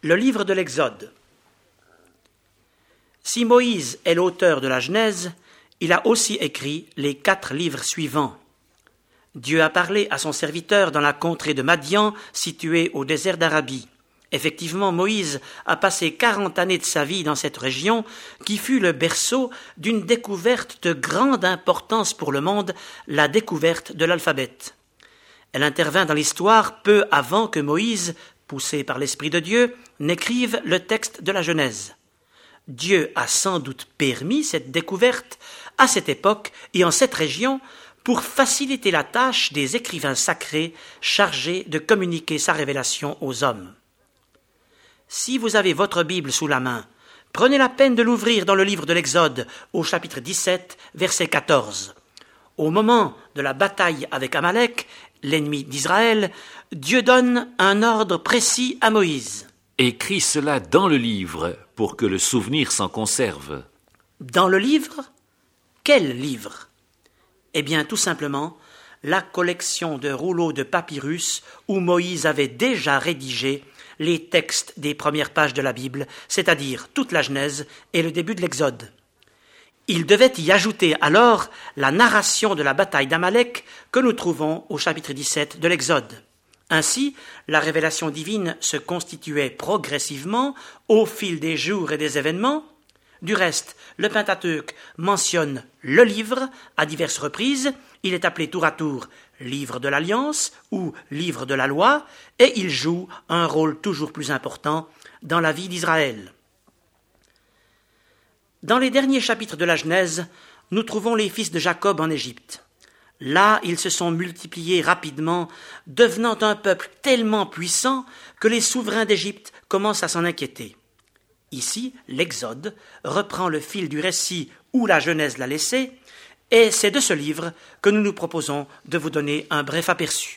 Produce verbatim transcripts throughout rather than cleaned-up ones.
Le livre de l'Exode. Si Moïse est l'auteur de la Genèse, il a aussi écrit les quatre livres suivants. Dieu a parlé à son serviteur dans la contrée de Madian, située au désert d'Arabie. Effectivement, Moïse a passé quarante années de sa vie dans cette région, qui fut le berceau d'une découverte de grande importance pour le monde, la découverte de l'alphabet. Elle intervint dans l'histoire peu avant que Moïse, poussé par l'Esprit de Dieu, n'écrive le texte de la Genèse. Dieu a sans doute permis cette découverte à cette époque et en cette région pour faciliter la tâche des écrivains sacrés chargés de communiquer sa révélation aux hommes. Si vous avez votre Bible sous la main, prenez la peine de l'ouvrir dans le livre de l'Exode, au chapitre dix-sept, verset quatorze. Au moment de la bataille avec Amalek, l'ennemi d'Israël, Dieu donne un ordre précis à Moïse. Écris cela dans le livre, pour que le souvenir s'en conserve. Dans le livre ? Quel livre ? Eh bien, tout simplement, la collection de rouleaux de papyrus où Moïse avait déjà rédigé les textes des premières pages de la Bible, c'est-à-dire toute la Genèse et le début de l'Exode. Il devait y ajouter alors la narration de la bataille d'Amalek que nous trouvons au chapitre dix-sept de l'Exode. Ainsi, la révélation divine se constituait progressivement au fil des jours et des événements. Du reste, le Pentateuque mentionne le livre à diverses reprises. Il est appelé tour à tour livre de l'Alliance ou livre de la loi, et il joue un rôle toujours plus important dans la vie d'Israël. Dans les derniers chapitres de la Genèse, nous trouvons les fils de Jacob en Égypte. Là, ils se sont multipliés rapidement, devenant un peuple tellement puissant que les souverains d'Égypte commencent à s'en inquiéter. Ici, l'Exode reprend le fil du récit où la Genèse l'a laissé, et c'est de ce livre que nous nous proposons de vous donner un bref aperçu.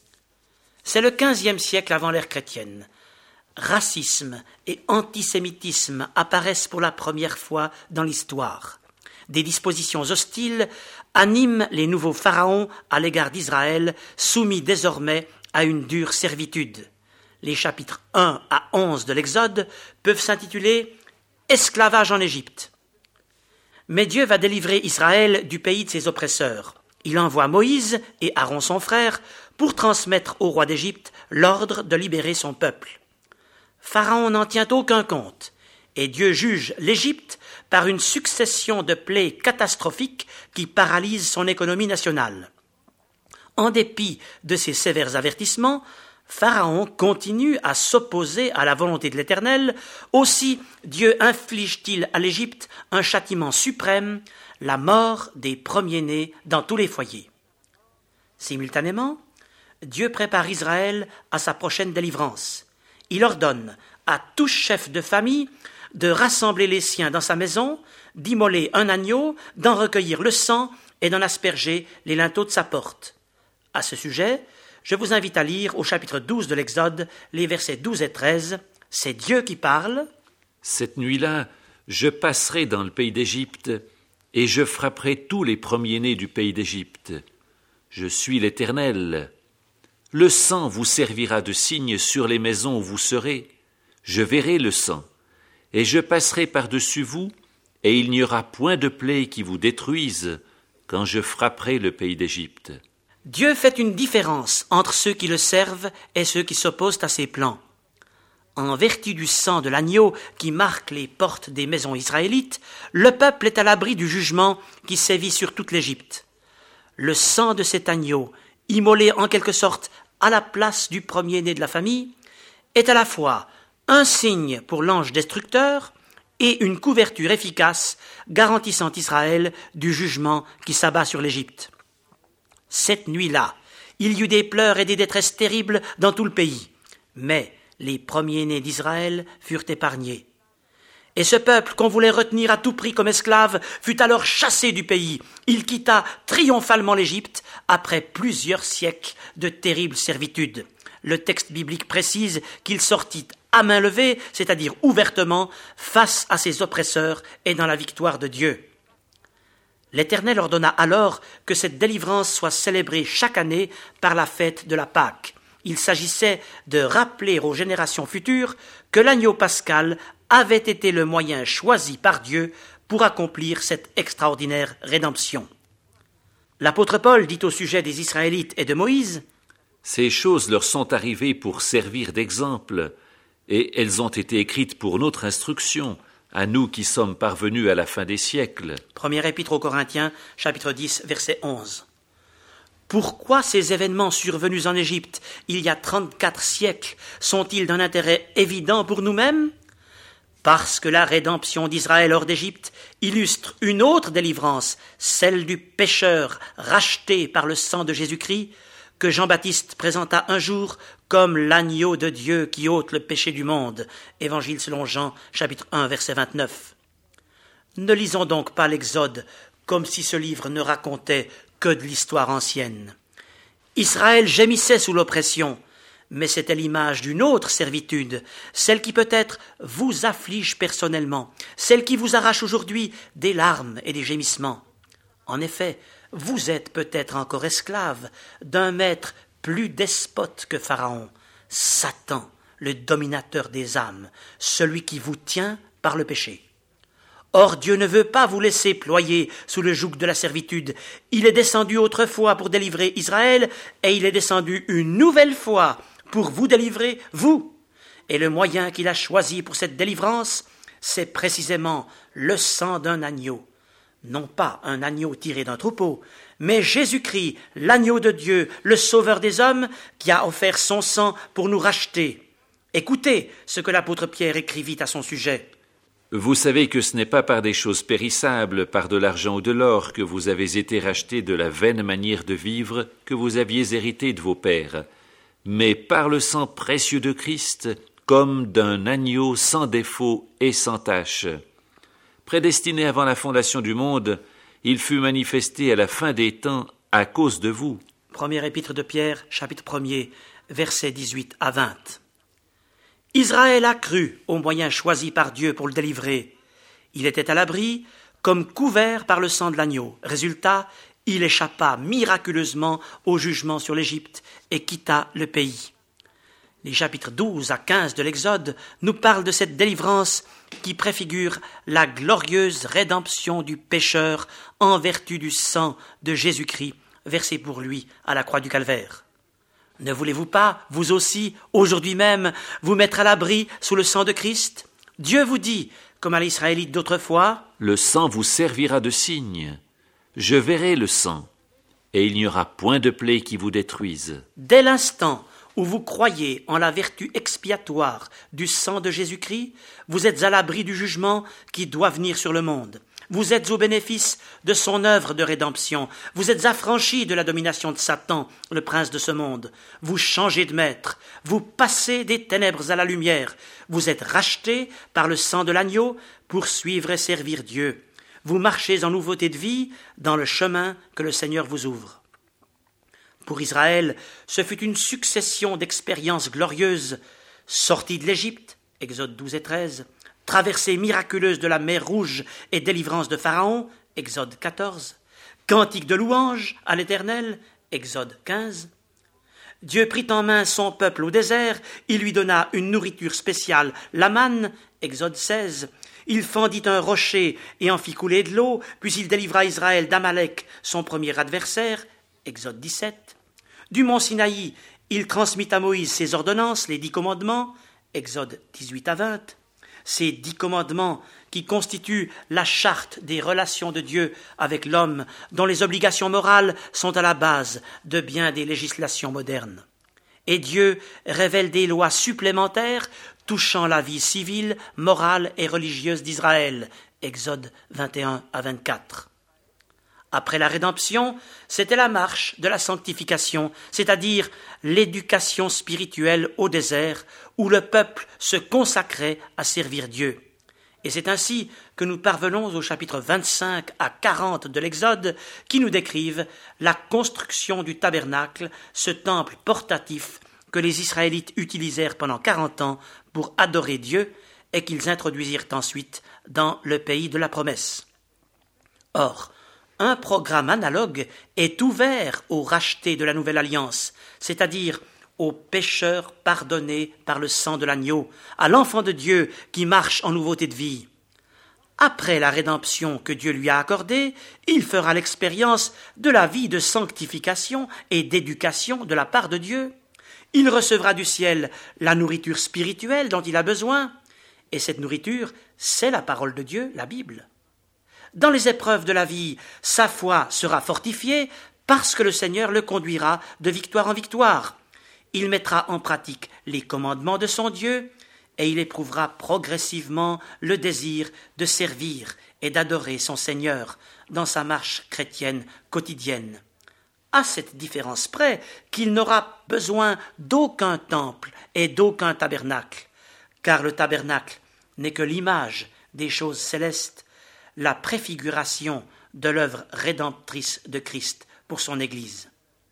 C'est le quinzième siècle avant l'ère chrétienne. Racisme et antisémitisme apparaissent pour la première fois dans l'histoire. Des dispositions hostiles animent les nouveaux pharaons à l'égard d'Israël, soumis désormais à une dure servitude. Les chapitres un à onze de l'Exode peuvent s'intituler « Esclavage en Égypte ». Mais Dieu va délivrer Israël du pays de ses oppresseurs. Il envoie Moïse et Aaron son frère pour transmettre au roi d'Égypte l'ordre de libérer son peuple. Pharaon n'en tient aucun compte, et Dieu juge l'Égypte par une succession de plaies catastrophiques qui paralysent son économie nationale. En dépit de ces sévères avertissements, Pharaon continue à s'opposer à la volonté de l'Éternel. Aussi Dieu inflige-t-il à l'Égypte un châtiment suprême, la mort des premiers-nés dans tous les foyers. Simultanément, Dieu prépare Israël à sa prochaine délivrance. Il ordonne à tout chef de famille de rassembler les siens dans sa maison, d'immoler un agneau, d'en recueillir le sang et d'en asperger les linteaux de sa porte. À ce sujet, je vous invite à lire au chapitre douze de l'Exode, les versets douze et treize. C'est Dieu qui parle. Cette nuit-là, je passerai dans le pays d'Égypte, et je frapperai tous les premiers-nés du pays d'Égypte. Je suis l'Éternel. Le sang vous servira de signe sur les maisons où vous serez. Je verrai le sang, et je passerai par-dessus vous, et il n'y aura point de plaie qui vous détruise quand je frapperai le pays d'Égypte. Dieu fait une différence entre ceux qui le servent et ceux qui s'opposent à ses plans. En vertu du sang de l'agneau qui marque les portes des maisons israélites, le peuple est à l'abri du jugement qui sévit sur toute l'Égypte. Le sang de cet agneau, immolé en quelque sorte à la place du premier-né de la famille, est à la fois un signe pour l'ange destructeur et une couverture efficace garantissant Israël du jugement qui s'abat sur l'Égypte. Cette nuit-là, il y eut des pleurs et des détresses terribles dans tout le pays, mais les premiers-nés d'Israël furent épargnés. Et ce peuple qu'on voulait retenir à tout prix comme esclave fut alors chassé du pays. Il quitta triomphalement l'Égypte après plusieurs siècles de terrible servitude. Le texte biblique précise qu'il sortit à main levée, c'est-à-dire ouvertement, face à ses oppresseurs et dans la victoire de Dieu. L'Éternel ordonna alors que cette délivrance soit célébrée chaque année par la fête de la Pâque. Il s'agissait de rappeler aux générations futures que l'agneau pascal avait été le moyen choisi par Dieu pour accomplir cette extraordinaire rédemption. L'apôtre Paul dit au sujet des Israélites et de Moïse: « Ces choses leur sont arrivées pour servir d'exemple, et elles ont été écrites pour notre instruction, à nous qui sommes parvenus à la fin des siècles. » Première épître aux Corinthiens, chapitre dix, verset onze. Pourquoi ces événements survenus en Égypte il y a trente-quatre siècles sont-ils d'un intérêt évident pour nous-mêmes? Parce que la rédemption d'Israël hors d'Égypte illustre une autre délivrance, celle du pécheur racheté par le sang de Jésus-Christ, que Jean-Baptiste présenta un jour comme l'agneau de Dieu qui ôte le péché du monde. Évangile selon Jean, chapitre un, verset vingt-neuf. Ne lisons donc pas l'Exode comme si ce livre ne racontait que de l'histoire ancienne. Israël gémissait sous l'oppression, mais c'était l'image d'une autre servitude, celle qui peut-être vous afflige personnellement, celle qui vous arrache aujourd'hui des larmes et des gémissements. En effet, vous êtes peut-être encore esclave d'un maître plus despote que Pharaon, Satan, le dominateur des âmes, celui qui vous tient par le péché. Or Dieu ne veut pas vous laisser ployer sous le joug de la servitude. Il est descendu autrefois pour délivrer Israël, et il est descendu une nouvelle fois pour vous délivrer, vous. Et le moyen qu'il a choisi pour cette délivrance, c'est précisément le sang d'un agneau. Non pas un agneau tiré d'un troupeau, mais Jésus-Christ, l'agneau de Dieu, le sauveur des hommes, qui a offert son sang pour nous racheter. Écoutez ce que l'apôtre Pierre écrivit à son sujet. Vous savez que ce n'est pas par des choses périssables, par de l'argent ou de l'or, que vous avez été rachetés de la vaine manière de vivre que vous aviez hérité de vos pères, mais par le sang précieux de Christ, comme d'un agneau sans défaut et sans tache. Prédestiné avant la fondation du monde, il fut manifesté à la fin des temps à cause de vous. Première épître de Pierre, chapitre premier, versets dix-huit à vingt. Israël a cru au moyen choisi par Dieu pour le délivrer. Il était à l'abri, comme couvert par le sang de l'agneau. Résultat, il échappa miraculeusement au jugement sur l'Égypte et quitta le pays. Les chapitres douze à quinze de l'Exode nous parlent de cette délivrance qui préfigure la glorieuse rédemption du pécheur en vertu du sang de Jésus-Christ versé pour lui à la croix du Calvaire. Ne voulez-vous pas, vous aussi, aujourd'hui même, vous mettre à l'abri sous le sang de Christ? Dieu vous dit, comme à l'Israélite d'autrefois, « Le sang vous servira de signe. Je verrai le sang, et il n'y aura point de plaie qui vous détruise. » Dès l'instant où vous croyez en la vertu expiatoire du sang de Jésus-Christ, vous êtes à l'abri du jugement qui doit venir sur le monde. Vous êtes au bénéfice de son œuvre de rédemption. Vous êtes affranchis de la domination de Satan, le prince de ce monde. Vous changez de maître. Vous passez des ténèbres à la lumière. Vous êtes rachetés par le sang de l'agneau pour suivre et servir Dieu. Vous marchez en nouveauté de vie dans le chemin que le Seigneur vous ouvre. Pour Israël, ce fut une succession d'expériences glorieuses. Sortie de l'Égypte, Exode douze et treize, traversée miraculeuse de la mer Rouge et délivrance de Pharaon, Exode quatorze, cantique de louange à l'Éternel, Exode quinze. Dieu prit en main son peuple au désert, il lui donna une nourriture spéciale, la manne, Exode seize. Il fendit un rocher et en fit couler de l'eau, puis il délivra Israël d'Amalek, son premier adversaire, Exode dix-sept. Du mont Sinaï, il transmit à Moïse ses ordonnances, les dix commandements, Exode dix-huit à vingt. Ces dix commandements qui constituent la charte des relations de Dieu avec l'homme, dont les obligations morales sont à la base de bien des législations modernes. Et Dieu révèle des lois supplémentaires touchant la vie civile, morale et religieuse d'Israël, Exode vingt et un à vingt-quatre. Après la rédemption, c'était la marche de la sanctification, c'est-à-dire l'éducation spirituelle au désert, où le peuple se consacrait à servir Dieu. Et c'est ainsi que nous parvenons au chapitre vingt-cinq à quarante de l'Exode, qui nous décrivent la construction du tabernacle, ce temple portatif que les Israélites utilisèrent pendant quarante ans pour adorer Dieu et qu'ils introduisirent ensuite dans le pays de la promesse. Or, un programme analogue est ouvert aux rachetés de la Nouvelle Alliance, c'est-à-dire aux pécheurs pardonnés par le sang de l'agneau, à l'enfant de Dieu qui marche en nouveauté de vie. Après la rédemption que Dieu lui a accordée, il fera l'expérience de la vie de sanctification et d'éducation de la part de Dieu. Il recevra du ciel la nourriture spirituelle dont il a besoin, et cette nourriture, c'est la parole de Dieu, la Bible. Dans les épreuves de la vie, sa foi sera fortifiée parce que le Seigneur le conduira de victoire en victoire. Il mettra en pratique les commandements de son Dieu et il éprouvera progressivement le désir de servir et d'adorer son Seigneur dans sa marche chrétienne quotidienne. À cette différence près qu'il n'aura besoin d'aucun temple et d'aucun tabernacle, car le tabernacle n'est que l'image des choses célestes, la préfiguration de l'œuvre rédemptrice de Christ pour son Église.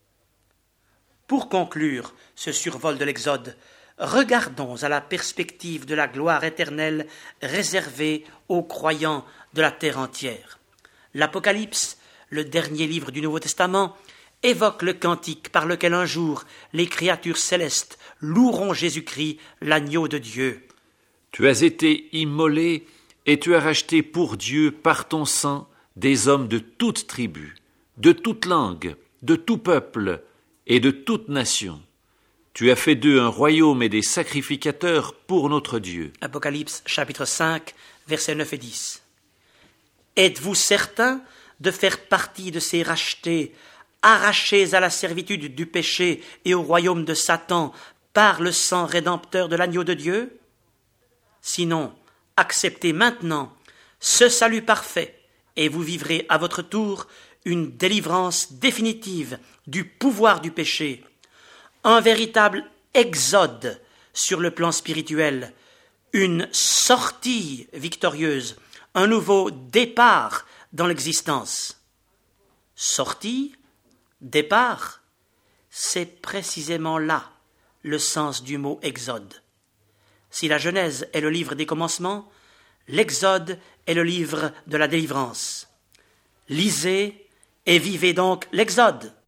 Pour conclure ce survol de l'Exode, regardons à la perspective de la gloire éternelle réservée aux croyants de la terre entière. L'Apocalypse, le dernier livre du Nouveau Testament, évoque le cantique par lequel un jour les créatures célestes loueront Jésus-Christ, l'agneau de Dieu. Tu as été immolé et tu as racheté pour Dieu par ton sang des hommes de toute tribu, de toute langue, de tout peuple et de toute nation. Tu as fait d'eux un royaume et des sacrificateurs pour notre Dieu. Apocalypse chapitre cinq, versets neuf et dix. Êtes-vous certains de faire partie de ces rachetés, arrachés à la servitude du péché et au royaume de Satan par le sang rédempteur de l'agneau de Dieu? Sinon, acceptez maintenant ce salut parfait et vous vivrez à votre tour une délivrance définitive du pouvoir du péché, un véritable exode sur le plan spirituel, une sortie victorieuse, un nouveau départ dans l'existence. Sortie, départ, c'est précisément là le sens du mot exode. Si la Genèse est le livre des commencements, l'Exode est le livre de la délivrance. Lisez et vivez donc l'Exode.